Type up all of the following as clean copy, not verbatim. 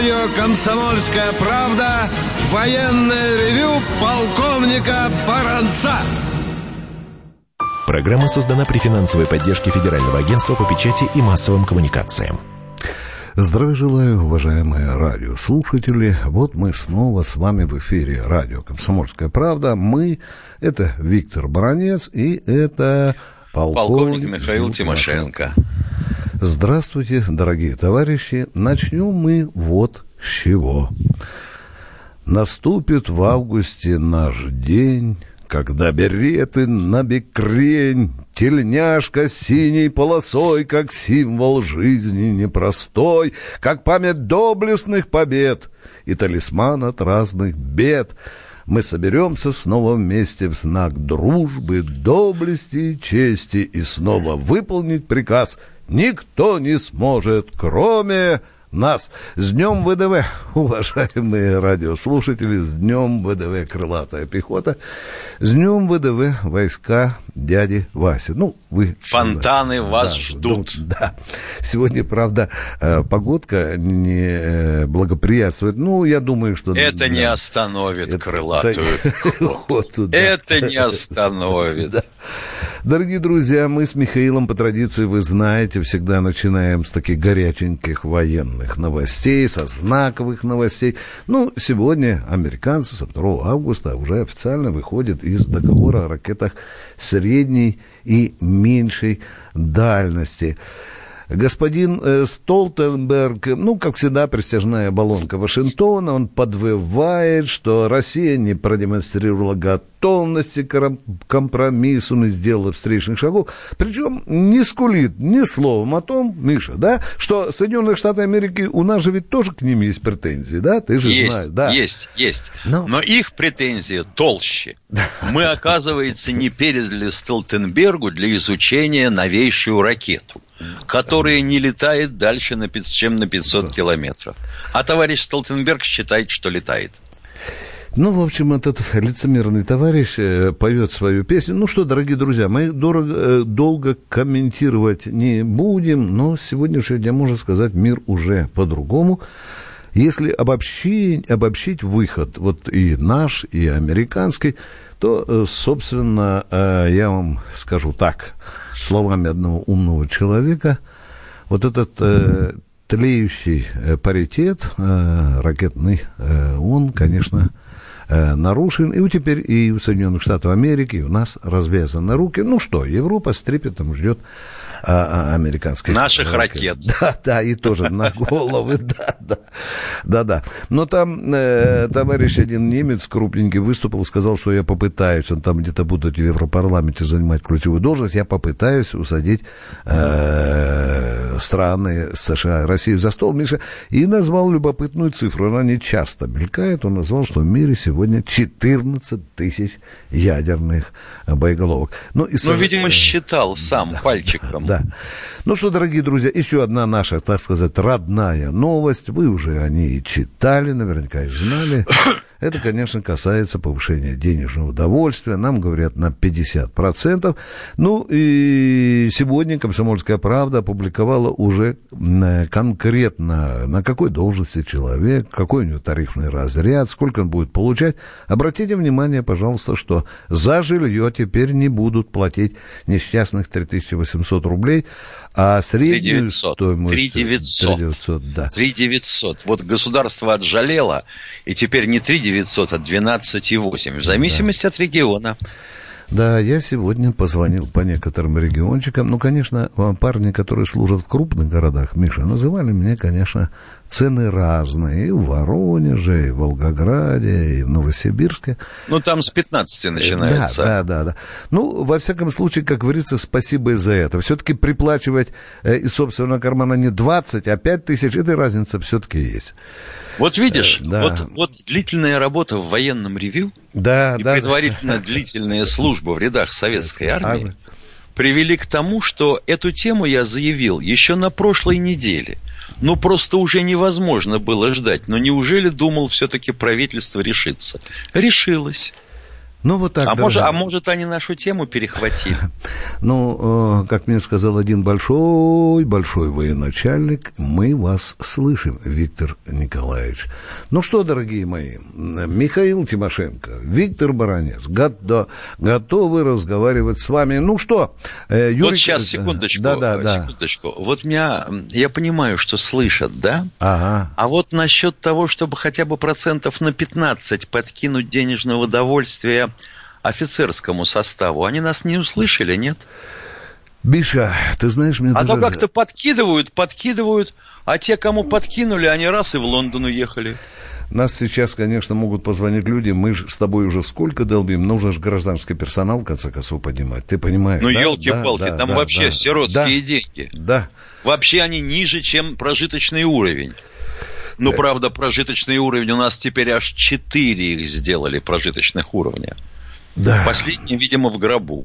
радио «Комсомольская правда» военное ревю полковника Баранца. Программа создана при финансовой поддержке Федерального агентства по печати и массовым коммуникациям. Здравия желаю, уважаемые радиослушатели. Вот мы снова с вами в эфире радио «Комсомольская правда». Это Виктор Баранец и это полковник Михаил Тимошенко. Здравствуйте, дорогие товарищи. Начнем мы вот с чего. Наступит в августе наш день, когда береты набекрень, тельняшка с синей полосой, как символ жизни непростой, как память доблестных побед и талисман от разных бед. Мы соберемся снова вместе в знак дружбы, доблести и чести, и снова выполнить приказ никто не сможет, кроме нас. С днем ВДВ, уважаемые радиослушатели, с днем ВДВ «Крылатая пехота», с днем ВДВ войска дяди Васи. Вы... Фонтаны вас ждут. Да. Сегодня, правда, погодка не благоприятствует. Я думаю, что... Это не остановит крылатую пехоту. Это не остановит. Дорогие друзья, мы с Михаилом, по традиции, вы знаете, всегда начинаем с таких горяченьких военных новостей, со знаковых новостей. Сегодня американцы со 2 августа уже официально выходят из договора о ракетах средней и меньшей дальности. Господин Столтенберг, как всегда, престижная баллонка Вашингтона, он подвывает, что Россия не продемонстрировала готовности к компромиссу, не сделала встречных шагов. Причем не скулит ни словом о том, Миша, что Соединенные Штаты Америки, у нас же ведь тоже к ним есть претензии, Ты же знаешь. Да? Есть. Но их претензии толще. Мы, оказывается, не передали Столтенбергу для изучения новейшую ракету, которая не летает дальше, чем на 500 километров. А товарищ Столтенберг считает, что летает. В общем, этот лицемерный товарищ поет свою песню. Дорогие друзья, мы долго комментировать не будем, но с сегодняшнего дня, можно сказать, мир уже по-другому. Если обобщить выход, и наш, и американский, то, собственно, я вам скажу так, словами одного умного человека, этот тлеющий паритет ракетный, он, конечно, нарушен, и теперь и у Соединенных Штатов Америки, и у нас развязаны руки. Европа с трепетом ждет американских наших ракет. Да, и тоже на головы, да. Но там товарищ один немец крупненький выступил, сказал, что я попытаюсь, он там где-то будет в Европарламенте занимать ключевую должность, я попытаюсь усадить страны США, Россию за стол, Миша, и назвал любопытную цифру, она не часто мелькает, он назвал, что в мире сегодня 14 тысяч ядерных боеголовок. Видимо, считал сам пальчиком. Да. Дорогие друзья, еще одна наша, так сказать, родная новость. Вы уже о ней читали, наверняка и знали. Это, конечно, касается повышения денежного удовольствия. Нам говорят на 50%. И сегодня «Комсомольская правда» опубликовала уже конкретно, на какой должности человек, какой у него тарифный разряд, сколько он будет получать. Обратите внимание, пожалуйста, что за жилье теперь не будут платить несчастных 3800 рублей, а среднюю стоимость... 3900. Да. 3900. Вот государство отжалело, и теперь не 3900, а 12,8, в зависимости от региона. Да, я сегодня позвонил по некоторым региончикам. Конечно, парни, которые служат в крупных городах, Миша, называли мне, конечно, цены разные. И в Воронеже, и в Волгограде, и в Новосибирске. Там с 15 начинается. Да. Во всяком случае, как говорится, спасибо и за это. Все-таки приплачивать из собственного кармана не 20, а 5 тысяч, эта разница все-таки есть. Вот видишь, вот длительная работа в военном ревью и предварительно длительная служба в рядах советской армии привели к тому, что эту тему я заявил еще на прошлой неделе. Просто уже невозможно было ждать. Но неужели, думал, все-таки правительство решится? Решилось. Ну, вот так, может, они нашу тему перехватили? Ну, как мне сказал один большой военачальник, мы вас слышим, Виктор Николаевич. Ну что, дорогие мои, Михаил Тимошенко, Виктор Баранец, готовы разговаривать с вами. Ну что, Юрий... Вот сейчас, секундочку. Секундочку. Вот я понимаю, что слышат, да? Ага. А вот насчет того, чтобы хотя бы процентов на 15 подкинуть денежного удовольствия офицерскому составу, они нас не услышали, нет? Биша, ты знаешь, мне даже... как-то подкидывают, а те, кому подкинули, они раз и в Лондон уехали. Нас сейчас, конечно, могут позвонить люди, мы же с тобой уже сколько долбим, нужно же гражданский персонал, в конце концов, поднимать, ты понимаешь? Ну, елки-палки, там вообще сиротские деньги. Да. Вообще они ниже, чем прожиточный уровень. Ну, правда, прожиточный уровень у нас теперь аж 4 их сделали, прожиточных уровня. Да. Последний, видимо, в гробу.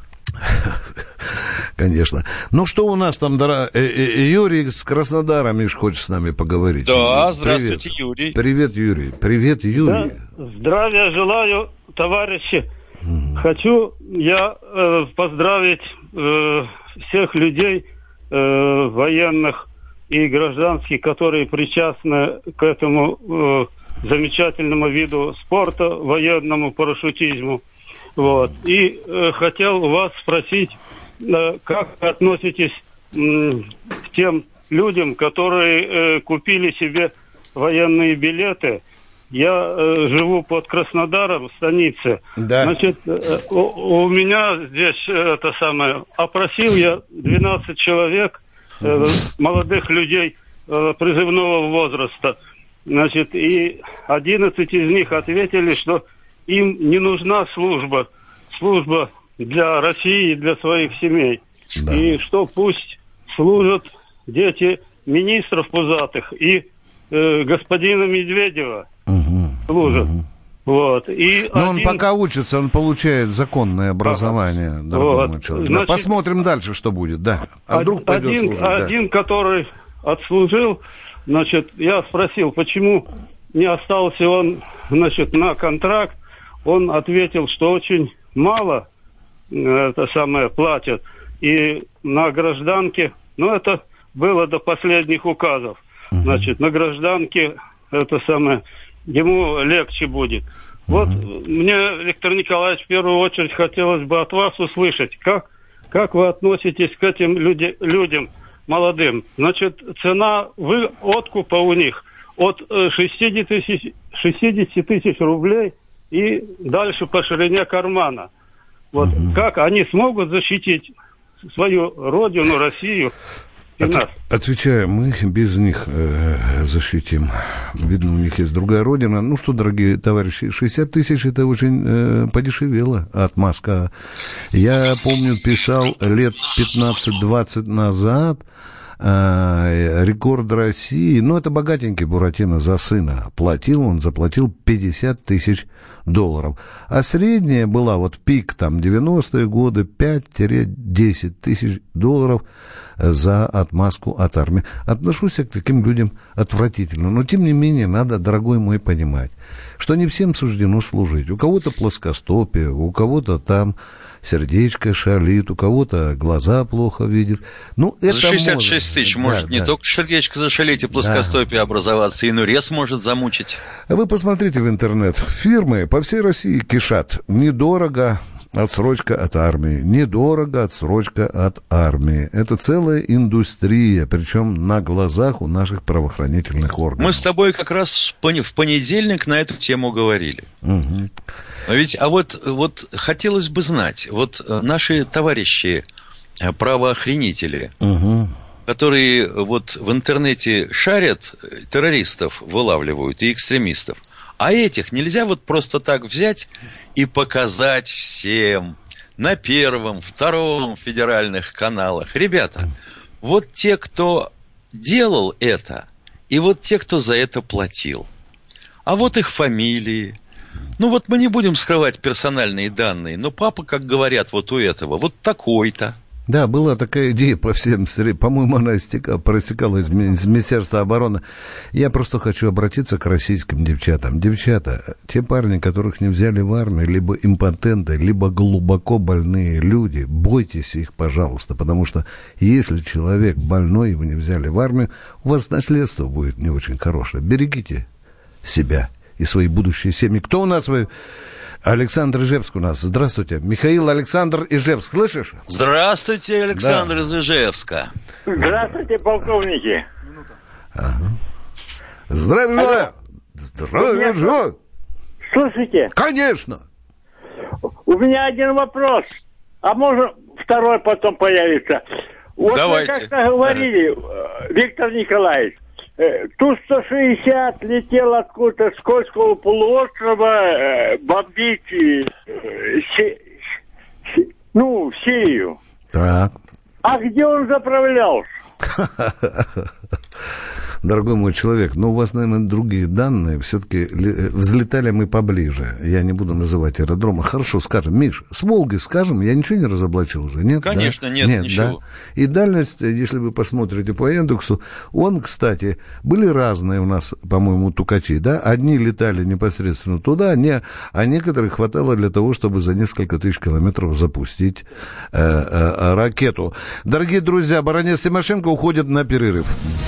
Конечно. Ну, что у нас там, Юрий с Краснодара, Миш, хочет с нами поговорить. Да, здравствуйте, Юрий. Привет, Юрий. Привет, Юрий. Да, здравия желаю, товарищи. Хочу я поздравить всех людей, военных и гражданских, которые причастны к этому замечательному виду спорта, военному парашютизму. Вот. И хотел вас спросить, как вы относитесь к тем людям, которые купили себе военные билеты. Я живу под Краснодаром, в станице. Да. Значит, у меня здесь опросил я 12 человек, молодых людей призывного возраста. Значит, и 11 из них ответили, что им не нужна служба для России и для своих семей. Да. И что пусть служат дети министров пузатых и господина Медведева служат. Вот. И он пока учится, он получает законное образование. Вот. Значит, посмотрим дальше, что будет. Да. А вдруг пойдет служить. Один, который отслужил, значит, я спросил, почему не остался он, значит, на контракт. Он ответил, что очень мало платят. И на гражданке, это было до последних указов. Значит, на гражданке ему легче будет. Вот мне, Виктор Николаевич, в первую очередь хотелось бы от вас услышать, как вы относитесь к этим людям молодым. Значит, цена откупа у них от 60 тысяч рублей и дальше по ширине кармана. Вот как они смогут защитить свою родину, Россию и нас? Отвечаю, мы без них защитим. Видно, у них есть другая родина. Ну что, дорогие товарищи, 60 тысяч это очень подешевело от Москвы. Я помню, писал лет 15-20 назад рекорд России, это богатенький Буратино за сына. Заплатил 50 тысяч долларов. А средняя была, пик, 90-е годы, 5-10 тысяч долларов за отмазку от армии. Отношусь к таким людям отвратительно. Но, тем не менее, надо, дорогой мой, понимать, что не всем суждено служить. У кого-то плоскостопие, у кого-то там сердечко шалит, у кого-то глаза плохо видит. Это за 66 тысяч может не только сердечко зашалить и плоскостопие образоваться, и инурез может замучить. Вы посмотрите в интернет. Фирмы по всей России кишат. Недорого отсрочка от армии. Недорого отсрочка от армии. Это целая индустрия, причем на глазах у наших правоохранительных органов. Мы с тобой как раз в понедельник на эту тему говорили. Угу. Вот хотелось бы знать, наши товарищи правоохранители, которые в интернете шарят, террористов вылавливают и экстремистов, а этих нельзя просто так взять и показать всем на Первом, Втором федеральных каналах. Ребята, те, кто делал это, и те, кто за это платил. А их фамилии. Мы не будем скрывать персональные данные, но папа, как говорят у этого, такой-то. Да, была такая идея по всем, по-моему, она проистекала из Министерства обороны. Я просто хочу обратиться к российским девчатам. Девчата, те парни, которых не взяли в армию, либо импотенты, либо глубоко больные люди, бойтесь их, пожалуйста, потому что если человек больной, его не взяли в армию, у вас наследство будет не очень хорошее. Берегите себя и свои будущие семьи. Кто у нас? Александр Ижевск у нас. Здравствуйте. Михаил, Александр, Ижевск. Слышишь? Здравствуйте, Александр из Ижевска. Здравствуйте, полковники. Ага. Здравия желаю. Слушайте. Конечно. У меня один вопрос. А может, второй потом появится. Вот давайте. Вы как-то говорили, Виктор Николаевич, Ту-160 летел откуда-то с Кольского полуострова бомбить в Сирию. Так. А где он заправлялся? Дорогой мой человек, у вас, наверное, другие данные. Все-таки взлетали мы поближе. Я не буду называть аэродрома. Хорошо, скажем. Миш, с Волгой скажем, я ничего не разоблачил уже, нет? Конечно, да? нет, ничего. Да? И дальность, если вы посмотрите по индексу, он, кстати, были разные у нас, по-моему, тукачи, да? Одни летали непосредственно туда, а некоторых хватало для того, чтобы за несколько тысяч километров запустить ракету. Дорогие друзья, баронец Тимошенко уходит на перерыв.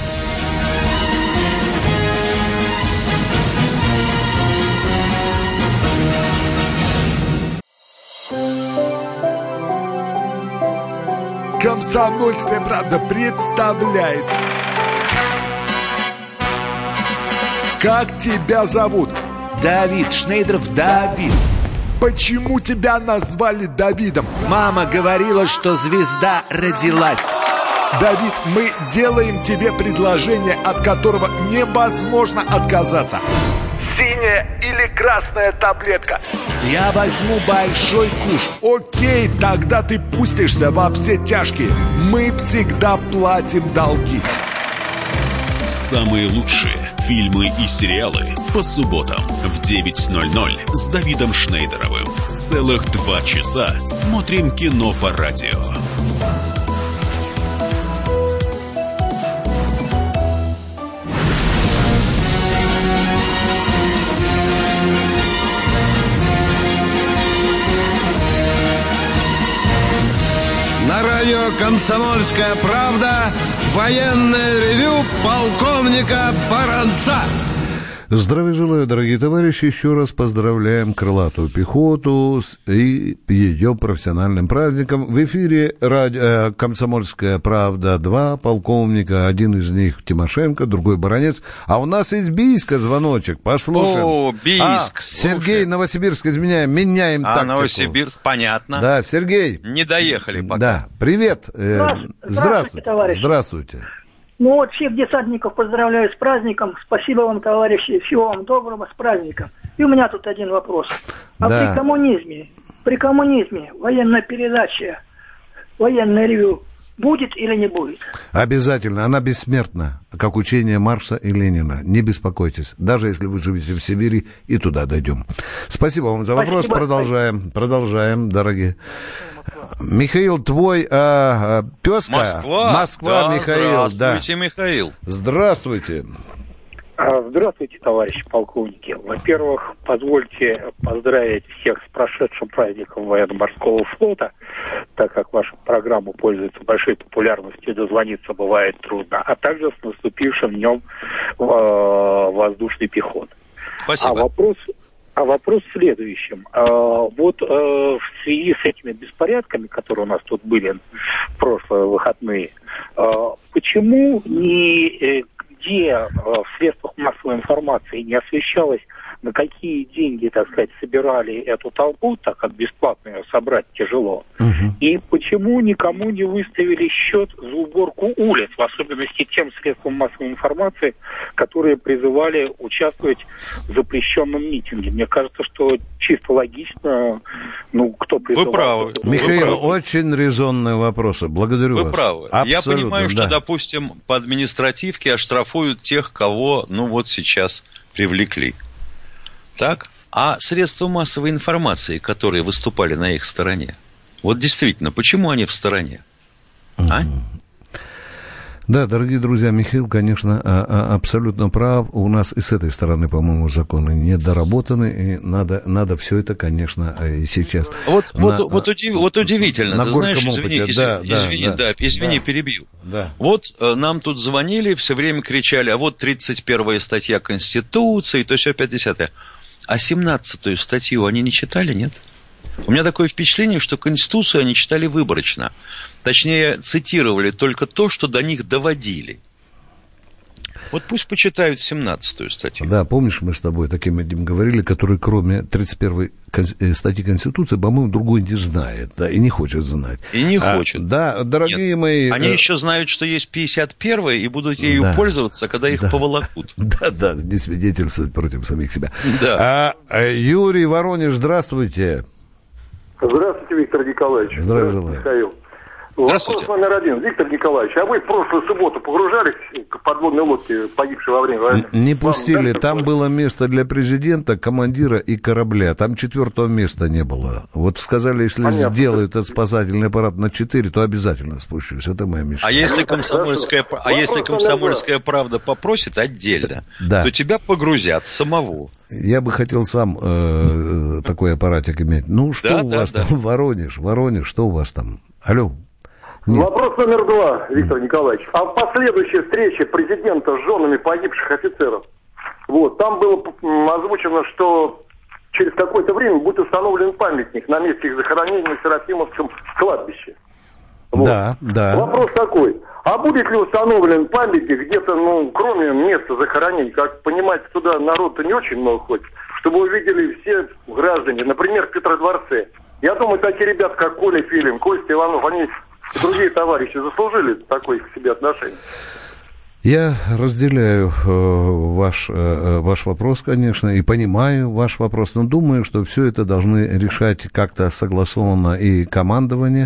«Комсомольская правда» представляет. Как тебя зовут? Давид Шнейдров, Давид. Почему тебя назвали Давидом? Мама говорила, что звезда родилась. Давид, мы делаем тебе предложение, от которого невозможно отказаться. Синяя или красная таблетка? Я возьму большой куш. Окей, тогда ты пустишься во все тяжкие. Мы всегда платим долги. Самые лучшие фильмы и сериалы по субботам в 9:00 с Давидом Шнейдеровым. Целых 2 часа смотрим кино по радио. На радио «Комсомольская правда» военное ревю полковника Баранца. Здравия желаю, дорогие товарищи. Еще раз поздравляем крылатую пехоту и ее профессиональным праздником. В эфире радио «Комсомольская правда» 2 полковника. Один из них Тимошенко, другой Баранец. А у нас из Бийска звоночек. Послушаем. О, Бийск. Сергей, Новосибирск, меняем тактику. Новосибирск, понятно. Да, Сергей. Не доехали пока. Да, привет. Здравствуйте, товарищи. Здравствуйте. Всех десантников поздравляю с праздником. Спасибо вам, товарищи. Всего вам доброго, с праздником. И у меня тут один вопрос. При коммунизме военная передача, военное ревю будет или не будет? Обязательно. Она бессмертна, как учение Маркса и Ленина. Не беспокойтесь. Даже если вы живете в Сибири, и туда дойдем. Спасибо вам за вопрос. Продолжаем, дорогие. Михаил, твой тезка? Москва, да, Михаил. Здравствуйте, да. Михаил. Здравствуйте. Здравствуйте, товарищи полковники. Во-первых, позвольте поздравить всех с прошедшим праздником военно-морского флота, так как ваша программа пользуется большой популярностью, дозвониться бывает трудно, а также с наступившим днем воздушной пехоты. Спасибо. А вопрос в следующем. В связи с этими беспорядками, которые у нас тут были в прошлые выходные, почему нигде в средствах массовой информации не освещалось, на какие деньги, так сказать, собирали эту толпу, так как бесплатно ее собрать тяжело, и почему никому не выставили счет за уборку улиц, в особенности тем средствам массовой информации, которые призывали участвовать в запрещенном митинге. Мне кажется, что чисто логично, кто призывал... Вы правы. Михаил, очень резонные вопросы. Благодарю вас. Вы правы. Абсолютно, я понимаю, да. что, допустим, по административке оштрафуют тех, кого, сейчас привлекли. Так? А средства массовой информации, которые выступали на их стороне, действительно, почему они в стороне? А? Да, дорогие друзья, Михаил, конечно, абсолютно прав. У нас и с этой стороны, по-моему, законы недоработаны, и надо все это, конечно, и сейчас... Вот удивительно, ты знаешь, извини, перебью. Да. Вот нам тут звонили, все время кричали, а вот 31-я статья Конституции, то все 50-я. А 17-ю статью они не читали, нет? У меня такое впечатление, что Конституцию они читали выборочно. Точнее, цитировали только то, что до них доводили. Вот пусть почитают 17-ю статью. Да, помнишь, мы с тобой таким одним говорили, который кроме 31-й статьи Конституции, по-моему, другой не знает, да, и не хочет знать. И не хочет. Да, дорогие мои... Они еще знают, что есть 51-я, и будут ею пользоваться, когда их поволокут. Да, не свидетельствовать против самих себя. Да. Юрий, Воронеж, здравствуйте. Здравствуйте, Виктор Николаевич. Здравствуйте, Михаил. Здравствуйте. Вопрос номер 1. Виктор Николаевич, а вы в прошлую субботу погружались к подводной лодке, погибшей во время войны? Не пустили. Там было место для президента, командира и корабля. Там 4-го места не было. Вот сказали, если сделают этот спасательный аппарат на 4, то обязательно спущусь. Это моя мечта. А если комсомольская правда попросит отдельно, то тебя погрузят самого. Я бы хотел сам такой аппаратик иметь. Ну, что у вас там, Воронеж, что у вас там? Алло. Нет. Вопрос номер 2, Виктор Николаевич. А в последующей встрече президента с женами погибших офицеров, там было озвучено, что через какое-то время будет установлен памятник на месте их захоронения в Серафимовском кладбище. Да. Вопрос такой. А будет ли установлен памятник где-то, кроме места захоронения, как понимаете, туда народ-то не очень много ходит, чтобы увидели все граждане, например, в Петродворце. Я думаю, такие ребята, как Коля Филин, Костя Иванов, они и другие товарищи заслужили такое к себе отношение. Я разделяю ваш вопрос, конечно, и понимаю ваш вопрос, но думаю, что все это должны решать как-то согласованно и командование,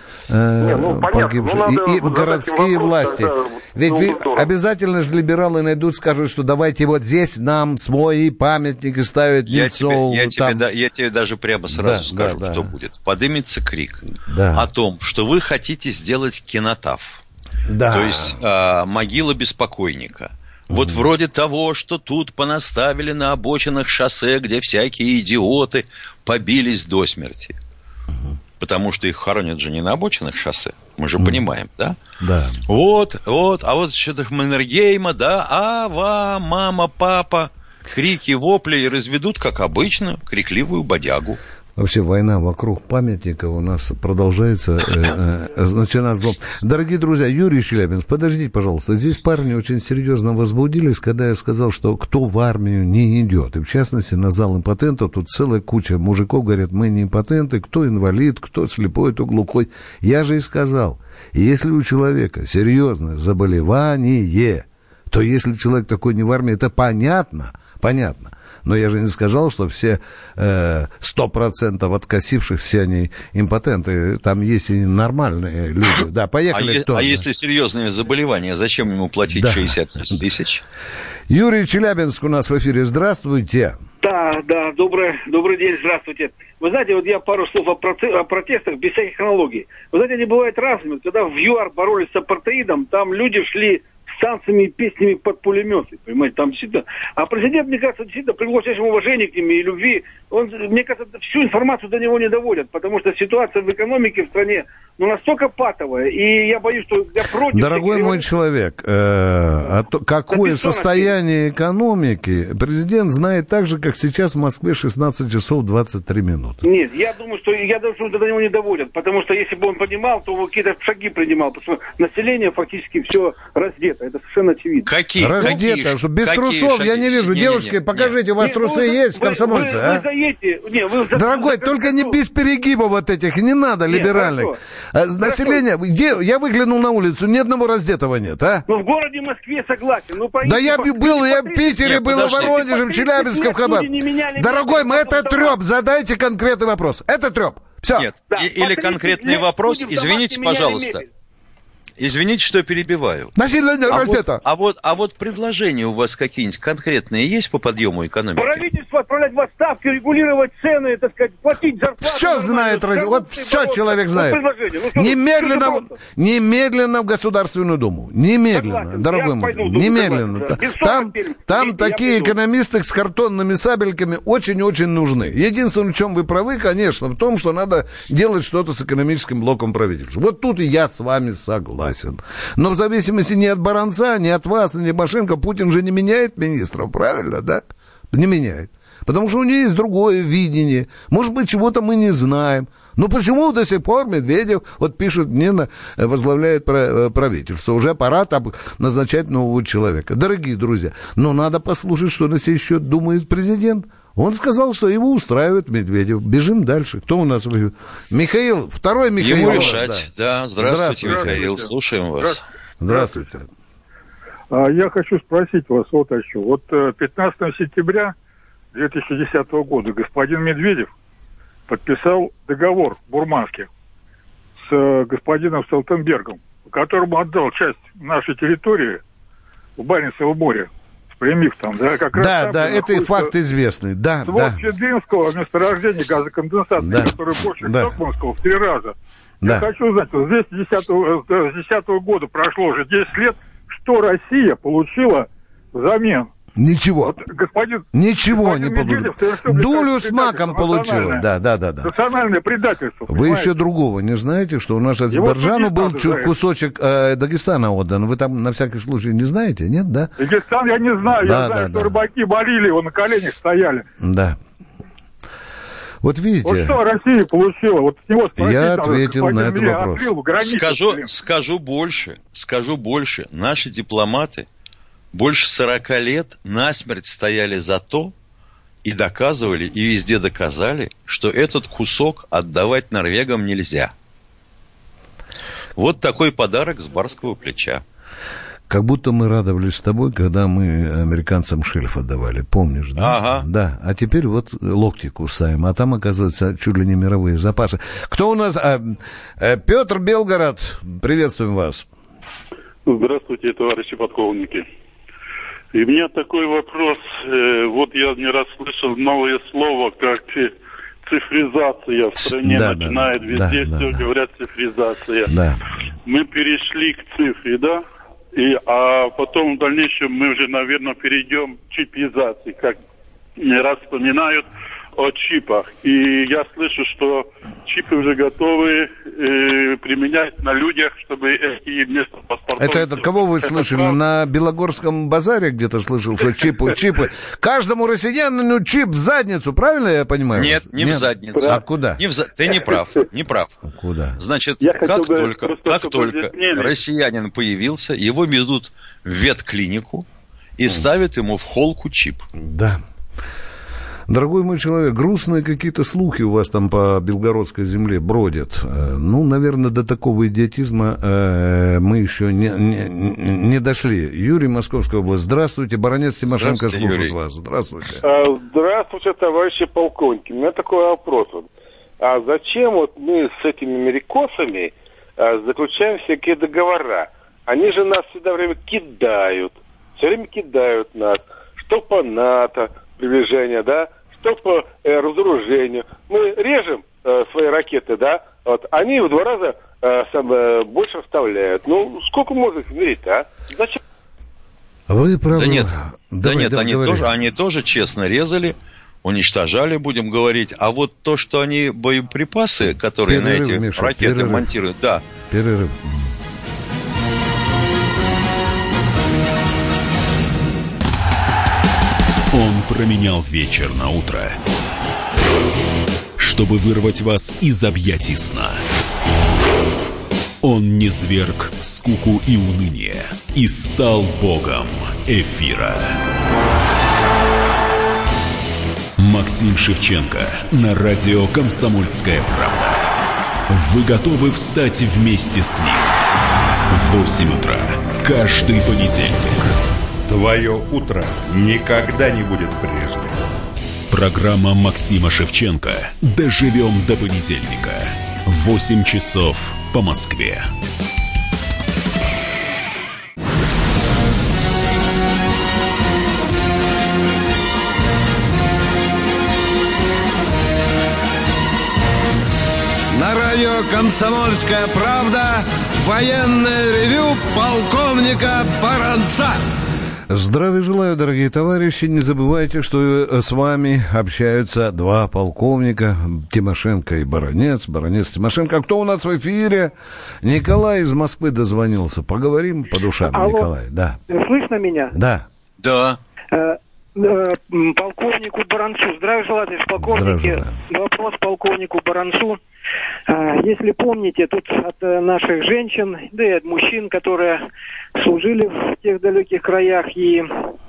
погибших, и городские власти. Ведь обязательно же либералы найдут, скажут, что давайте вот здесь нам свой памятник и ставят лицо. Я тебе даже прямо сразу скажу, что будет. Подымется крик о том, что вы хотите сделать кинотаф. Да. То есть могила беспокойника. Вот вроде того, что тут понаставили на обочинах шоссе, где всякие идиоты побились до смерти. Потому что их хоронят же не на обочинах шоссе. Мы же понимаем, да? Да. Вот. А вот что-то Маннергейма, да? Ава, мама, папа. Крики, вопли и разведут, как обычно, крикливую бодягу. Вообще война вокруг памятника у нас продолжается. Дорогие друзья, Юрий Челябинск, подождите, пожалуйста. Здесь парни очень серьезно возбудились, когда я сказал, что кто в армию не идет. И в частности, на зал импотентов тут целая куча мужиков говорят, мы не импотенты, кто инвалид, кто слепой, кто глухой. Я же и сказал, если у человека серьезное заболевание, то если человек такой не в армии, это понятно. Но я же не сказал, что все 100% откосивших, все они импотенты. Там есть и нормальные люди. Да, поехали. Если серьезные заболевания, зачем ему платить 60 тысяч? Юрий Челябинск у нас в эфире. Здравствуйте. Да, добрый день, здравствуйте. Вы знаете, вот я пару слов о протестах без всяких хронологий. Вы знаете, они бывают разными. Когда в ЮАР боролись с апартеидом, там люди шли с танцами и песнями под пулеметы, понимаете, там действительно... А президент, мне кажется, действительно, при глубочайшем уважении к ним и любви, мне кажется, всю информацию до него не доводят, потому что ситуация в экономике в стране, настолько патовая, и я боюсь, что я против... Дорогой мой человек, какое состояние экономики президент знает так же, как сейчас в Москве 16 часов 23 минуты. Нет, я думаю, что до него не доводят, потому что если бы он понимал, то он какие-то шаги принимал, потому что население фактически все раздето. Это совершенно очевидно. Раздето, что без трусов шаги? Я не вижу. Девушки, покажите, у вас трусы есть, комсомольцы, Дорогой, только не без перегибов вот этих, не надо либеральных. Население, где я выглянул на улицу, ни одного раздетого нет, а? В городе Москве согласен. Да я был, я в Питере был, в Воронеже, в Челябинске, в Хабаровске. Дорогой мой, это треп, задайте конкретный вопрос. Это треп. Все. Нет, или конкретный вопрос, извините, пожалуйста. Извините, что перебиваю. А вот предложения у вас какие-нибудь конкретные есть по подъему экономики? Правительство отправлять в отставку, регулировать цены, так сказать, платить зарплату. Все знает, вот все человек знает. Немедленно в Государственную Думу. Немедленно, дорогой мой. Немедленно. Там такие экономисты с картонными сабельками очень-очень нужны. Единственное, в чем вы правы, конечно, в том, что надо делать что-то с экономическим блоком правительства. Вот тут и я с вами согласен. Но в зависимости не от Баранца, не от вас, не от Тимошенко, Путин же не меняет министров, правильно, да? Не меняет. Потому что у него есть другое видение. Может быть, чего-то мы не знаем. Но почему до сих пор Медведев, вот пишут, не возглавляет правительство? Уже пора там назначать нового человека. Дорогие друзья, но надо послушать, что на сей счет думает президент. Он сказал, что его устраивает Медведев. Бежим дальше. Кто у нас? Михаил, второй Михаил. Ему решать, да. Здравствуйте, Михаил, слушаем вас. Здравствуйте. Я хочу спросить вас вот о чем. Вот 15 сентября 2010 года господин Медведев подписал договор в Мурманске с господином Столтенбергом, которому отдал часть нашей территории в Баренцево море. Примив там, да, как раз да, это факт известный, да, свод Фединского месторождения газоконденсата, который больше Стокманского в 3 раза. Я хочу узнать, вот здесь с 2010 года прошло уже 10 лет, что Россия получила взамен? Ничего. Вот Ничего не получила. Долю с маком получила. Да. Национальное предательство. Вы еще другого не знаете, что у нас Азербайджану был кусочек Дагестана отдан. Вы там на всякий случай не знаете, нет, да? Дагестан я не знаю. Я знаю, что рыбаки молили, его на коленях стояли. Да. Вот видите. Вот что Россия получила? Вот с него спросить, я ответил на этот вопрос. Скажу больше. Наши дипломаты больше 40 лет насмерть стояли за то и доказывали, и везде доказали, что этот кусок отдавать норвегам нельзя. Вот такой подарок с барского плеча. Как будто мы радовались с тобой, когда мы американцам шельф отдавали, помнишь, да? Ага. Да, а теперь вот локти кусаем, а там, оказывается, чуть ли не мировые запасы. Кто у нас? Петр, Белгород, приветствуем вас. Здравствуйте, товарищи подполковники. И у меня такой вопрос. Вот я не раз слышал новое слово, как цифризация в стране начинает. Везде говорят цифризация. Да. Мы перешли к цифре, да? А потом в дальнейшем мы уже, наверное, перейдем к чипизации, как не раз вспоминают о чипах. И я слышу, что чипы уже готовы применять на людях, чтобы эти места паспортов... Это кого вы слышали? На Белогорском базаре где-то слышал, что чипы. Каждому россиянину чип в задницу, правильно я понимаю? Нет, не в задницу. А куда? Ты не прав. Куда? Значит, как только россиянин появился, его везут в ветклинику и ставят ему в холку чип. Да. Дорогой мой человек, грустные какие-то слухи у вас там по белгородской земле бродят. Ну, наверное, до такого идиотизма мы еще не дошли. Юрий, Московская область, здравствуйте. Баронец Тимошенко слушает вас. Здравствуйте. Здравствуйте, товарищи полковники. У меня такой вопрос. А зачем вот мы с этими америкосами заключаем всякие договора? Они же нас всегда время кидают. Все время кидают нас. Что по НАТО, приближение, да, что по разоружению. Мы режем свои ракеты, да, вот, они в 2 раза больше вставляют. Ну, сколько можно их мерить, а? Зачем? Вы правы. Да нет, они тоже честно резали, уничтожали, будем говорить. А вот то, что они боеприпасы, которые на эти ракеты монтируют, да. Перерыв. Он променял вечер на утро, чтобы вырвать вас из объятий сна. Он низвергг скуку и уныние и стал богом эфира. Максим Шевченко на радио «Комсомольская правда». Вы готовы встать вместе с ним? В 8 утра каждый понедельник. Твое утро никогда не будет прежним. Программа Максима Шевченко «Доживем до понедельника». 8 часов по Москве. На радио «Комсомольская правда» военное ревю полковника Баранца. Здравия желаю, дорогие товарищи. Не забывайте, что с вами общаются два полковника, Тимошенко и Баранец. Баранец, Тимошенко. А кто у нас в эфире? Николай из Москвы дозвонился. Поговорим по душам. Алло. Николай. Да. Слышно меня? Да. Да. Полковнику Баранцу. Здравия желаю, товарищ полковник. Вопрос полковнику Баранцу. Если помните, тут от наших женщин, да и от мужчин, которые служили в тех далеких краях и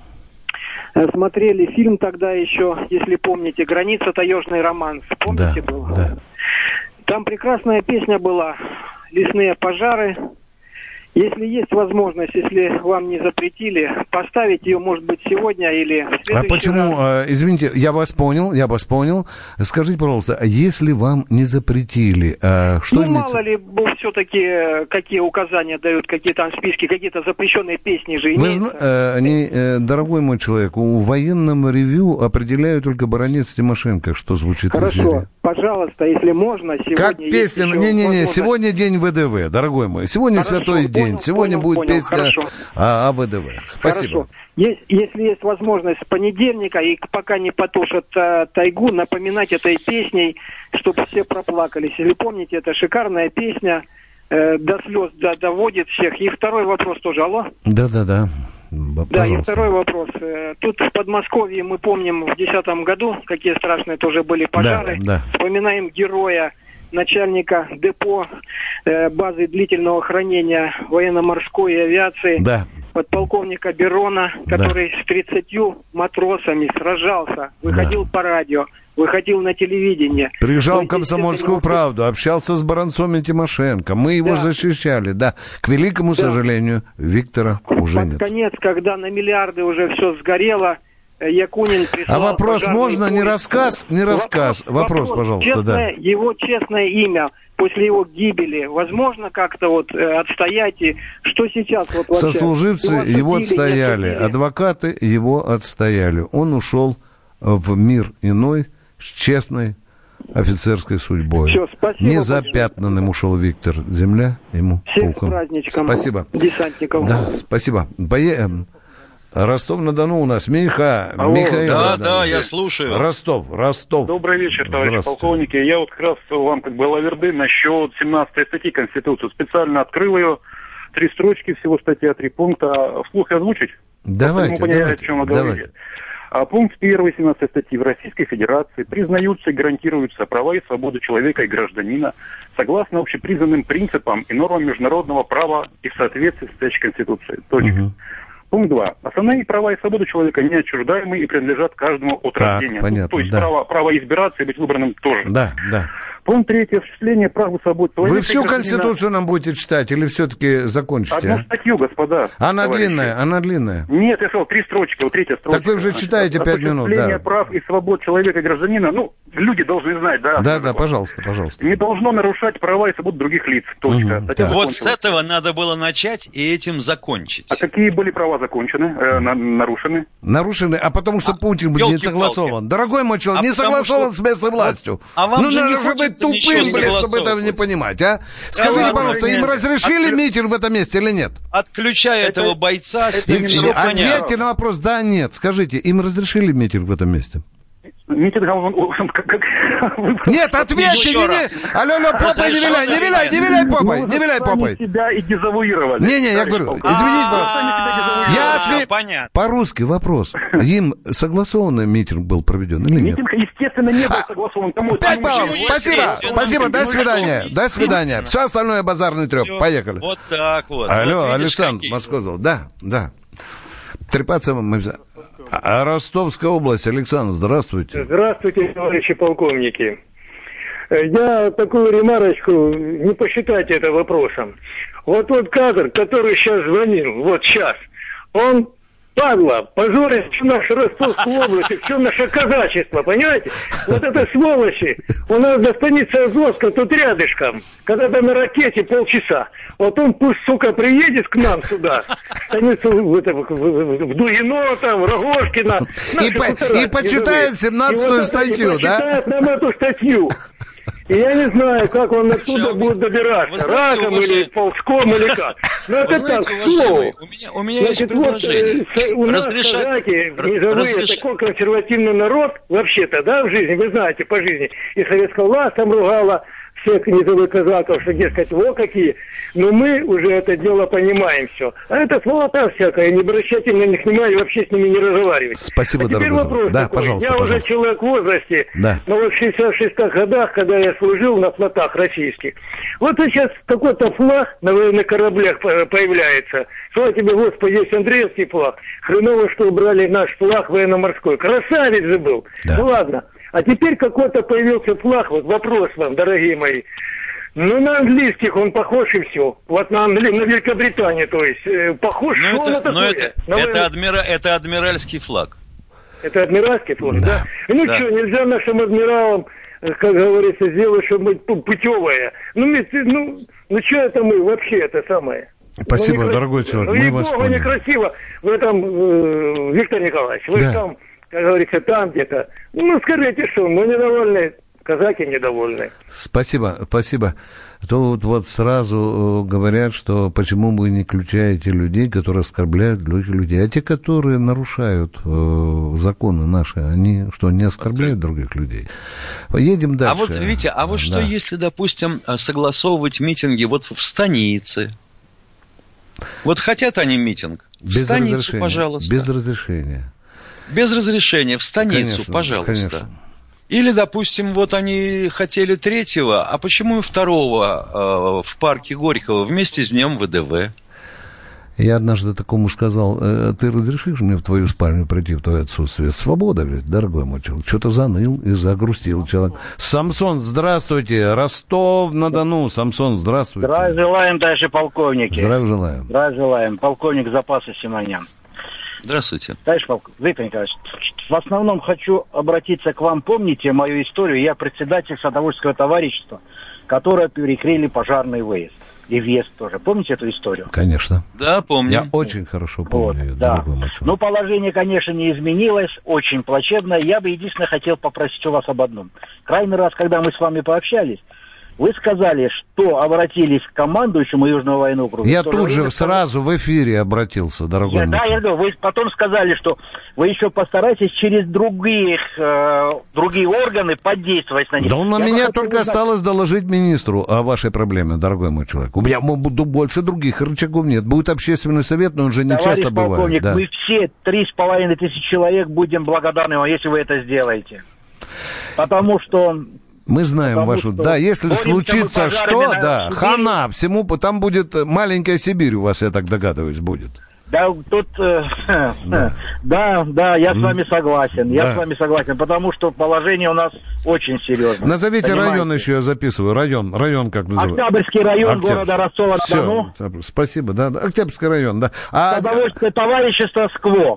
смотрели фильм тогда еще, если помните, «Граница. Таежный романс». Помните, да, был? Да. Там прекрасная песня была «Лесные пожары». Если есть возможность, если вам не запретили, поставить ее, может быть, сегодня или в следующий раз. А почему? Извините, я вас понял. Скажите, пожалуйста, если вам не запретили, что Ну, мало ли, все-таки, какие указания дают, какие там списки, какие-то запрещенные песни же имеются. Дорогой мой человек, в военном ревью определяют только Баранец, Тимошенко, что звучит в эфире. Хорошо, пожалуйста, если можно, сегодня... Как песня? Не, сегодня день ВДВ, дорогой мой. Сегодня святой день. Сегодня будет песня о ВДВ. Спасибо. Если есть возможность с понедельника, и пока не потушат тайгу, напоминать этой песней, чтобы все проплакались. Если помните, это шикарная песня, до слез доводит всех. И второй вопрос тоже. Алло? Да. Да, и второй вопрос. Тут в Подмосковье мы помним в 2010 году, какие страшные тоже были пожары. Да. Вспоминаем героя, начальника депо базы длительного хранения военно-морской авиации, подполковника Берона, который с 30 матросами сражался, выходил по радио, выходил на телевидение. Приезжал в «Комсомольскую правду», общался с Баранцом и Тимошенко. Мы его защищали, да. К великому сожалению, Виктора уже нет. Под конец, когда на миллиарды уже все сгорело, Якунин прислал... А вопрос можно? Не рассказ? Вопрос, пожалуйста, Его честное имя после его гибели, возможно, как-то отстоять, и что сейчас вообще? Сослуживцы его отстояли, адвокаты его отстояли. Он ушел в мир иной с честной офицерской судьбой. Все, спасибо. Незапятнанным ушел Виктор. Земля ему всех пухом. С праздничком. Спасибо. Десантников. Да, спасибо. Ростов-на-Дону у нас. Михаил. Да, я слушаю. Ростов. Добрый вечер, товарищи полковники. Я как раз вам лаверды насчет 17-й статьи Конституции. Специально открыл ее. 3 строчки, всего статья, 3 пункта. Вслух озвучить? Давайте. О чем вы говорите. Пункт 1 17 статьи: в Российской Федерации признаются и гарантируются права и свободы человека и гражданина согласно общепризнанным принципам и нормам международного права и в соответствии с настоящей Конституцией. Точка. Пункт 2. Основные права и свободы человека неотчуждаемы и принадлежат каждому от рождения. Понятно, то есть право избираться и быть выбранным тоже. Да. Пункт 3. Осуществление прав и свобод. Вы всю Конституцию нам будете читать или все-таки закончите? Одну статью, господа. Она длинная? Нет, я сказал 3 строчки, 3-я строчка. Так вы уже читаете 5 минут, Осуществление прав и свобод человека и гражданина, люди должны знать, Да, пожалуйста. Не должно нарушать права и свободы других лиц. Точка. Вот с этого надо было начать и этим закончить. А какие были права нарушены? Нарушены, потому что Путин не согласован. Дорогой мой человек, не согласован с местной властью. А вам же не хочется быть тупым, чтобы этого не понимать, а? Скажите, пожалуйста, им разрешили митинг в этом месте или нет? Отключая этого бойца, ответьте на вопрос, да, нет. Скажите, им разрешили митинг в этом месте? Митинг, Нет, ответьте, алло, попой не виляй попой. Себя и дезавуировали. Не, я говорю, извините, понятно. По-русски вопрос. Им согласованный митинг был проведен или нет? Митинг, естественно, не был согласован. 5 баллов, спасибо, до свидания. Все остальное базарный треп, поехали. Вот так вот. Алло, Александр, Москва, да. Трепаться мы... Ростовская область. Александр, здравствуйте. Здравствуйте, товарищи полковники. Я такую ремарочку, не посчитайте это вопросом. Вот тот кадр, который сейчас звонил, он, падла, позорит всю нашу Ростовскую область, все наше казачество, понимаете? Вот это сволочи. У нас до станицы Азовска тут рядышком, когда-то на ракете полчаса. Вот он пусть, приедет к нам сюда, станицу в Дуино, в Рогожкино. И почитает 17-ю статью, да? Почитает нам эту статью. И я не знаю, как он оттуда будет добираться, раком или ползком, или как. Ну, это так, слово. У меня есть предложение. У нас казаки, низовые, такой консервативный народ, вообще-то, да, в жизни, вы знаете, по жизни. И советская власть там ругала всех низовых казаков, что, дескать, во какие. Но мы уже это дело понимаем все. А это сволота всякая, не обращайте на них внимания, вообще с ними не разговаривать. Спасибо, дорогой. дорогой. Вопрос да, такой. пожалуйста, Я пожалуйста. уже человек в возрасте, да. но вот в 66-х годах, когда я служил на флотах российских, вот сейчас какой-то флаг на военных кораблях появляется. Слава тебе, Господи, есть Андреевский флаг. Хреново, что убрали наш флаг военно-морской. Красавец же был. Да. Ну ладно. А теперь какой-то появился флаг. Вот вопрос вам, дорогие мои. Ну, на английских он похож и все. Вот на Великобритании, то есть, похож. Это адмиральский флаг. Это адмиральский флаг, да? Ну да. Что, нельзя нашим адмиралам, как говорится, сделать, чтобы путевое. Ну что это мы вообще, это самое? Спасибо, дорогой человек, мы вас поняли. Некрасиво. Вы там, Виктор Николаевич, вы там, как говорится, там где-то. Ну, скажите, что, недовольны. Казаки недовольны. Спасибо. Тут вот сразу говорят, что почему вы не включаете людей, которые оскорбляют других людей. А те, которые нарушают законы наши, они что, не оскорбляют других людей? Едем дальше. А вот, видите, что если, допустим, согласовывать митинги вот в станице? Вот хотят они митинг? В станицу, пожалуйста. Без разрешения. Без разрешения, в станицу, конечно, пожалуйста. Конечно. Или, допустим, вот они хотели 3-го, а почему и 2-го в парке Горького вместе с днем ВДВ? Я однажды такому сказал: ты разрешишь мне в твою спальню прийти в твое отсутствие? Свобода, говорит, дорогой мой человек. Что-то заныл и загрустил человек. Самсон, здравствуйте. Ростов-на-Дону. Самсон, здравствуйте. Здравия желаем, товарищи полковники. Здравия желаем. Здравия желаем. Полковник запаса Симонян. Здравствуйте. Товарищ полковник, Виктор Николаевич, в основном хочу обратиться к вам. Помните мою историю? Я председатель садоводческого товарищества, которое перекрыли пожарный выезд. И въезд тоже. Помните эту историю? Конечно. Да, помню. Я очень хорошо помню. Вот, да. Ну, положение, конечно, не изменилось. Очень плачевно. Я бы единственное хотел попросить у вас об одном. Крайний раз, когда мы с вами пообщались, вы сказали, что обратились к командующему Южного военного округа. Я тут же сразу в эфире обратился, дорогой мой. Да, я говорю, вы потом сказали, что вы еще постараетесь через другие органы подействовать на них. Да на меня только осталось доложить министру о вашей проблеме, дорогой мой человек. У меня больше других рычагов нет. Будет общественный совет, но он же не часто бывает. Да. Мы все 3500 человек будем благодарны вам, если вы это сделаете. Потому что... Мы знаем вашу... Да, если случится что, да, хана всему, там будет маленькая Сибирь у вас, я так догадываюсь, будет. Да, тут... Да, я с вами согласен. Я с вами согласен, потому что положение у нас очень серьезное. Назовите район еще, я записываю. Район как называется? Октябрьский район города Ростова-на-Дону. Спасибо, да, Октябрьский район, да. Продовольственное товарищество СКВО.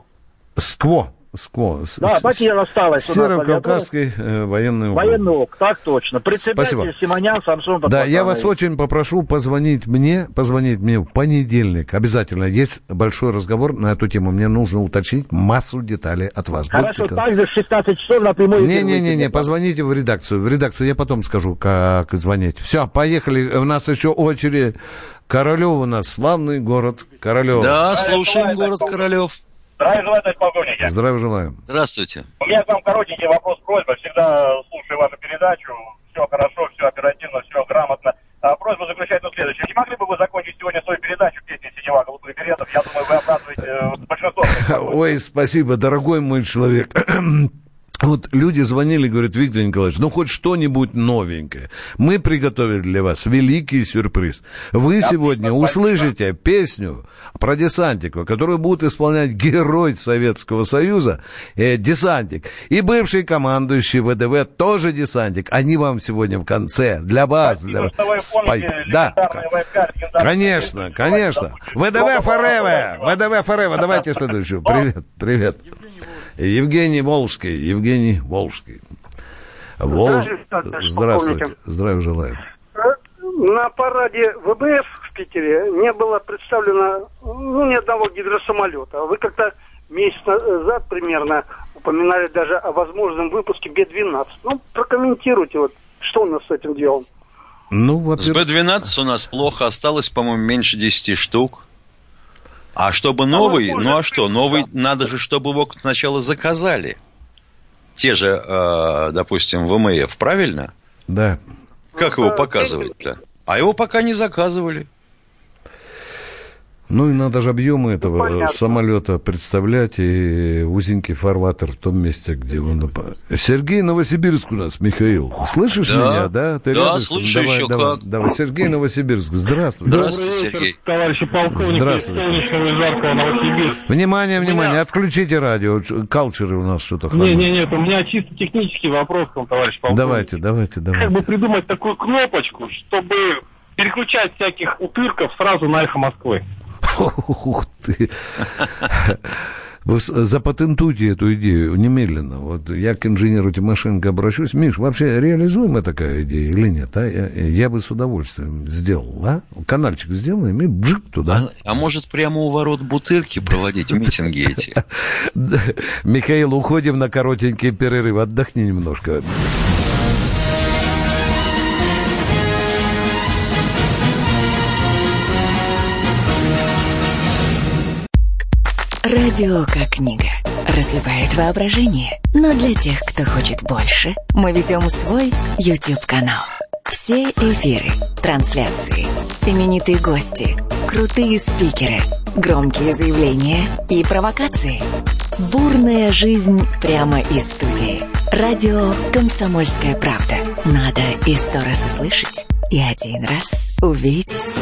Да, потеря осталась. Северо-Кавказский военный округ. Военный округ, так точно. Председатель Симонян, Самсон. Да, я вас очень попрошу позвонить мне в понедельник. Обязательно. Есть большой разговор на эту тему. Мне нужно уточнить массу деталей от вас. Хорошо, также в 16 часов напрямую. Не, позвоните в редакцию. В редакцию я потом скажу, как звонить. Все, поехали. У нас еще очередь. Королев у нас, славный город Королев. Да, слушаем город Королев. Здравия желаю, товарищ полковник. Здравия желаю. Здравствуйте. У меня к вам коротенький вопрос, просьба. Всегда слушаю вашу передачу. Все хорошо, все оперативно, все грамотно. Просьба заключается в следующем. Не могли бы вы закончить сегодня свою передачу «Песни синева голубых беретов»? Я думаю, вы оправдываете большинство. Ой, спасибо, дорогой мой человек. Вот люди звонили, говорят: Виктор Николаевич, ну хоть что-нибудь новенькое. Мы приготовили для вас великий сюрприз. Вы сегодня услышите песню про десантика, которую будет исполнять герой Советского Союза, десантик. И бывший командующий ВДВ тоже десантик. Они вам сегодня в конце, для вас. Да, конечно. ВДВ forever. Давайте следующую. Привет. Евгений Волжский. Здравствуйте. Здравия желаю. На параде ВБФ в Питере не было представлено ни одного гидросамолета. Вы как-то месяц назад примерно упоминали даже о возможном выпуске Б-12. Прокомментируйте Что у нас с этим делом? Ну, с B12 у нас плохо, осталось, по-моему, меньше 10 штук. А чтобы новый, новый, надо же, чтобы его сначала заказали. Те же, допустим, ВМФ, правильно? Да. Как его показывать-то? А его пока не заказывали. Ну и надо же объемы этого самолета представлять, и узенький фарватер в том месте, где он... Сергей, Новосибирск у нас, Михаил. Слышишь меня, да? Ты да, слышу еще как. Давай, Сергей, Новосибирск, здравствуй. Здравствуйте, Сергей. Товарищи полковники, здравствуйте. солнечного жаркого Новосибирска. Внимание, отключите радио, калчеры у нас что-то хромают. Нет, у меня чисто технический вопрос к вам, товарищ полковник. Давайте. Как бы придумать такую кнопочку, чтобы переключать всяких утырков сразу на «Эхо Москвы»? Ух ты! Вы запатентуйте эту идею немедленно. Вот я к инженеру Тимошенко обращусь. Миш, вообще реализуема такая идея или нет? А? Я бы с удовольствием сделал. А? Канальчик сделаем и бжик туда. А может, прямо у ворот Бутырки проводить митинги эти? Михаил, уходим на коротенький перерыв. Отдохни немножко. Радио как книга. Разливает воображение. Но для тех, кто хочет больше, мы ведем свой YouTube-канал. Все эфиры, трансляции, именитые гости, крутые спикеры, громкие заявления и провокации. Бурная жизнь прямо из студии. Радио «Комсомольская правда». Надо и 100 раз услышать, и 1 раз увидеть.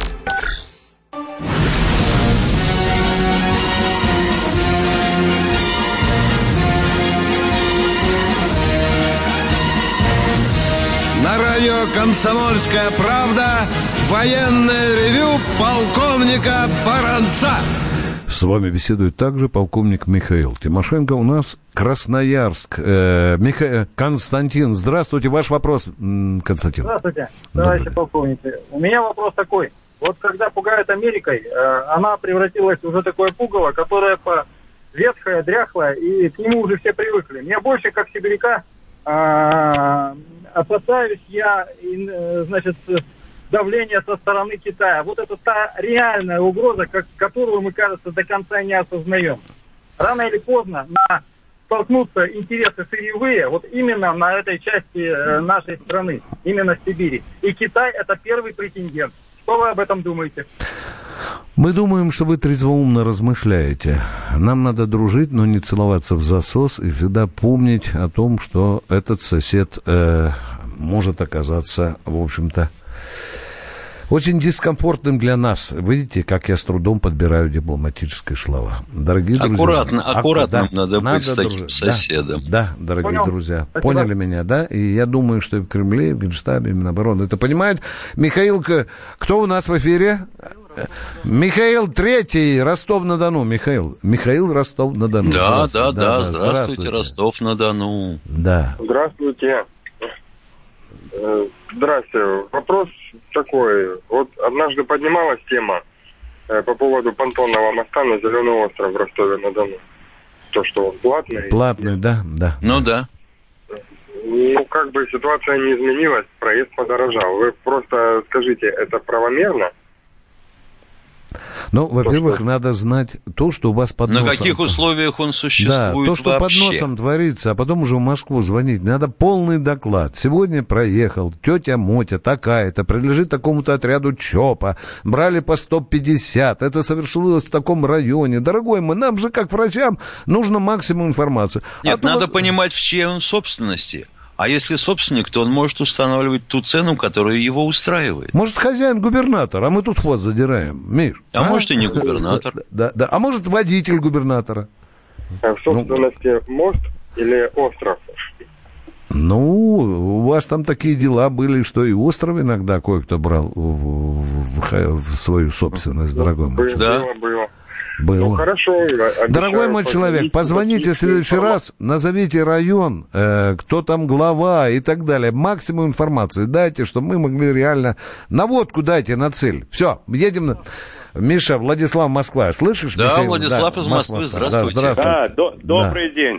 На радио «Комсомольская правда» военное ревю полковника Баранца. С вами беседует также полковник Михаил Тимошенко. У нас Красноярск. Константин, здравствуйте. Ваш вопрос, Константин. Здравствуйте, товарищи полковники. У меня вопрос такой. Вот когда пугают Америкой, она превратилась в уже такое пугало, которое ветхое, дряхлое, и к нему уже все привыкли. Мне больше, как сибиряка, опасаюсь я, значит, давление со стороны Китая. Вот это та реальная угроза, которую мы, кажется, до конца не осознаем. Рано или поздно столкнутся интересы сырьевые вот именно на этой части нашей страны, именно Сибири. И Китай – это первый претендент. Что вы об этом думаете? Мы думаем, что вы трезвоумно размышляете. Нам надо дружить, но не целоваться в засос и всегда помнить о том, что этот сосед может оказаться, в общем-то, очень дискомфортным для нас. Видите, как я с трудом подбираю дипломатические слова. Дорогие друзья... Аккуратно надо быть с таким соседом. Да, дорогие друзья. Спасибо. Поняли меня, да? И я думаю, что и в Кремле, и в Генштабе, и Минобороны это понимают. Михаил, кто у нас в эфире? Михаил Третий, Ростов-на-Дону. Михаил Ростов-на-Дону. Да. Здравствуйте, Ростов-на-Дону. Да. Здравствуйте. Здрасте. Вопрос такой. Вот однажды поднималась тема по поводу понтонного моста на Зеленый остров в Ростове-на-Дону. То, что он платный. Платный, да. Ну да. Ну, как бы ситуация не изменилась, проезд подорожал. Вы просто скажите, это правомерно? Ну, во-первых, надо знать то, что у вас под носом. На каких условиях он существует вообще. Да, то, что под носом творится, а потом уже в Москву звонить. Надо полный доклад. Сегодня проехал тетя Мотя такая-то, принадлежит такому-то отряду ЧОПа, брали по 150, это совершилось в таком районе. Дорогой мой, нам же, как врачам, нужно максимум информации. Нет, надо понимать, в чьей он собственности. А если собственник, то он может устанавливать ту цену, которая его устраивает. Может, хозяин-губернатор, а мы тут хвост задираем, Миш. Может, и не губернатор. Да. А может, водитель губернатора. А в собственности мост или остров? Ну, у вас там такие дела были, что и остров иногда кое-кто брал в свою собственность, дорогой мой человек. Было. Ну, хорошо. Дорогой мой человек, позвоните в следующий раз, назовите район, кто там глава и так далее. Максимум информации дайте, чтобы мы могли реально... Наводку дайте на цель. Все, едем на... Миша, Владислав, Москва. Слышишь, да, Михаил? Владислав из Москвы. Здравствуйте. Добрый день.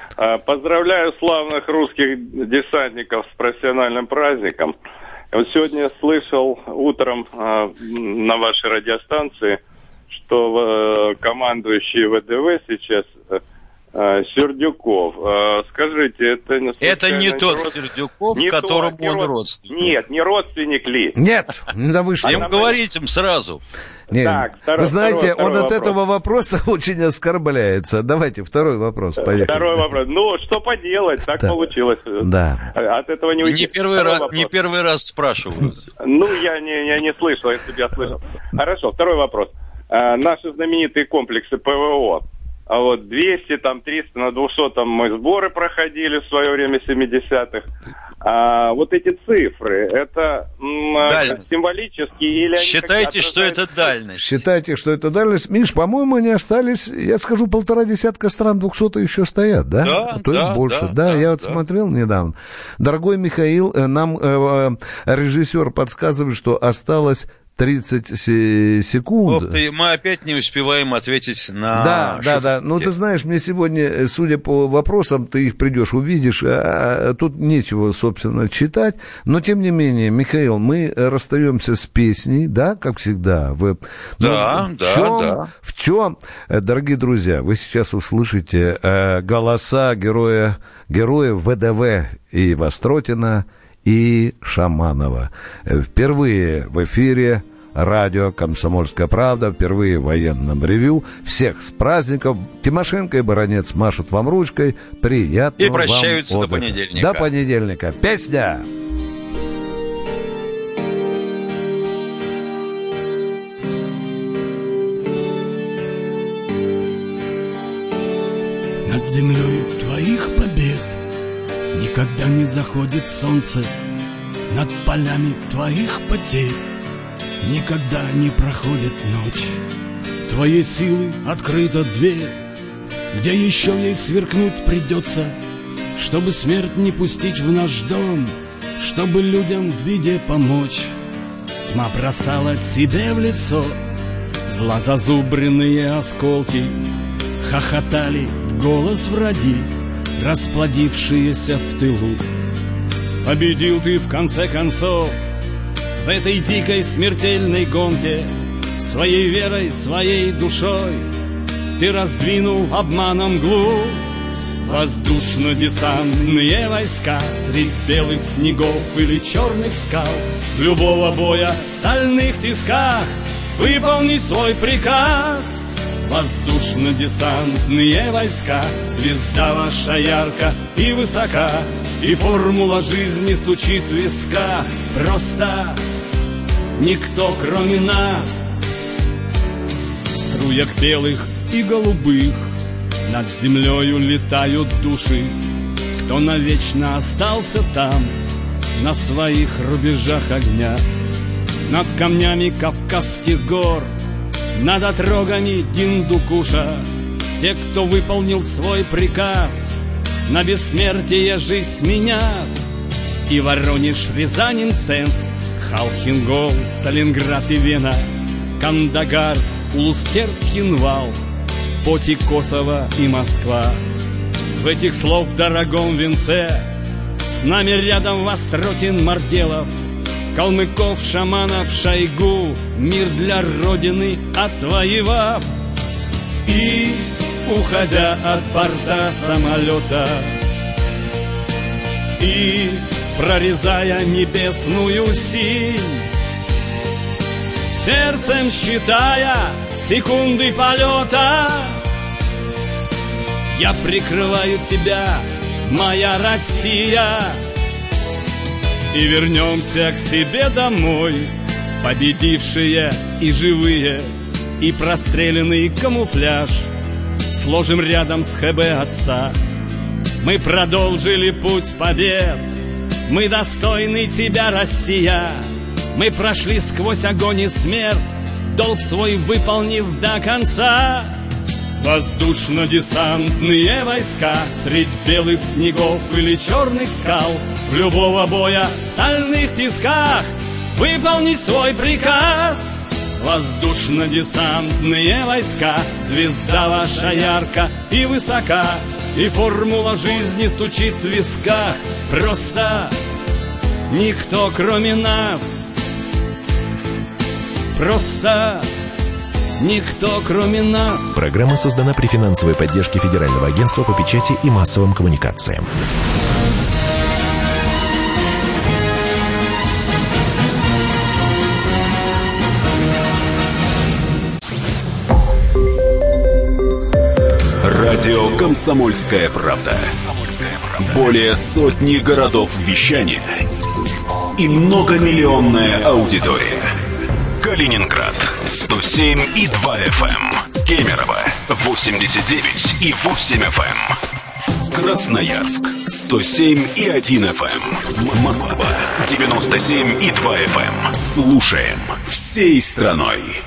Поздравляю славных русских десантников с профессиональным праздником. Вот сегодня я слышал утром на вашей радиостанции, что командующий ВДВ сейчас Сердюков. Скажите, это не случайно... Это не тот Сердюков, не которому тот, он родственник. Нет, не родственник ли? Нет, да вы что? Им говорить им сразу. Нет. Так, вы знаете, он от вопрос. этого вопроса очень оскорбляется. Давайте второй вопрос, поехали. Второй вопрос. Ну, что поделать, так получилось. Да. От этого не уйти. Не первый раз спрашивают. Ну, я не слышал, если бы я слышал. Хорошо, второй вопрос. Наши знаменитые комплексы ПВО. А вот 200, там 300, на 200 там мы сборы проходили в свое время 70-х. А вот эти цифры, это символические или... Считайте, что это дальность. Считайте, что это дальность. Миш, по-моему, они остались, я скажу, 1,5 стран 200 еще стоят, да? Да, то есть больше. Да, я вот смотрел недавно. Дорогой Михаил, нам режиссер подсказывает, что осталось 30 секунд. Ох ты, мы опять не успеваем ответить на... Да. Ну, ты знаешь, мне сегодня, судя по вопросам, ты их придешь, увидишь, тут нечего, собственно, читать. Но, тем не менее, Михаил, мы расстаемся с песней, да, как всегда. В чем, дорогие друзья, вы сейчас услышите голоса героев ВДВ и Востротина, и Шаманова. Впервые в эфире радио «Комсомольская правда», впервые в военном ревью. Всех с праздником. Тимошенко и Баранец машут вам ручкой. Приятного вам отдыха. И прощаются до понедельника. До понедельника. Песня! Над землей твоих побед никогда не заходит солнце, над полями твоих потерь никогда не проходит ночь. Твоей силы открыта дверь, где еще ей сверкнуть придется, чтобы смерть не пустить в наш дом, чтобы людям в беде помочь. Тьма бросала тебе в лицо злозазубренные осколки, хохотали в голос враги, расплодившиеся в тылу. Победил ты в конце концов в этой дикой смертельной гонке, своей верой, своей душой ты раздвинул обманом мглу. Воздушно-десантные войска средь белых снегов или черных скал, любого боя в стальных тисках выполни свой приказ. Воздушно-десантные войска, звезда ваша ярка и высока, и формула жизни стучит в висках. Просто никто, кроме нас. В струях белых и голубых над землею летают души, кто навечно остался там, на своих рубежах огня. Над камнями Кавказских гор, над отрогами Диндукуша, те, кто выполнил свой приказ, на бессмертие жизнь меняв. И Воронеж, Рязань, Мценск, Халхин-Гол, Сталинград и Вена, Кандагар, Улус-Керчь, Хинвал, Поти, Косово и Москва. В этих слов дорогом венце с нами рядом Востротин, Марделов, Калмыков, Шаманов, Шойгу, мир для Родины отвоевав. И, уходя от борта самолета, и, прорезая небесную синь, сердцем считая секунды полета, я прикрываю тебя, моя Россия. И вернемся к себе домой, победившие и живые, и простреленный камуфляж сложим рядом с ХБ отца. Мы продолжили путь побед, мы достойны тебя, Россия. Мы прошли сквозь огонь и смерть, долг свой выполнив до конца. Воздушно-десантные войска средь белых снегов или черных скал, в любого боя в стальных тисках выполнить свой приказ. Воздушно-десантные войска, звезда ваша ярка и высока, И формула жизни стучит в висках. Просто никто кроме нас. Просто никто кроме нас. Программа создана при финансовой поддержке Федерального агентства по печати и массовым коммуникациям. Радио «Комсомольская правда». Более сотни городов вещания и многомиллионная аудитория. Калининград 107,2 FM. Кемерово 89,8 FM. Красноярск 107,1 FM. Москва 97,2 FM. Слушаем всей страной.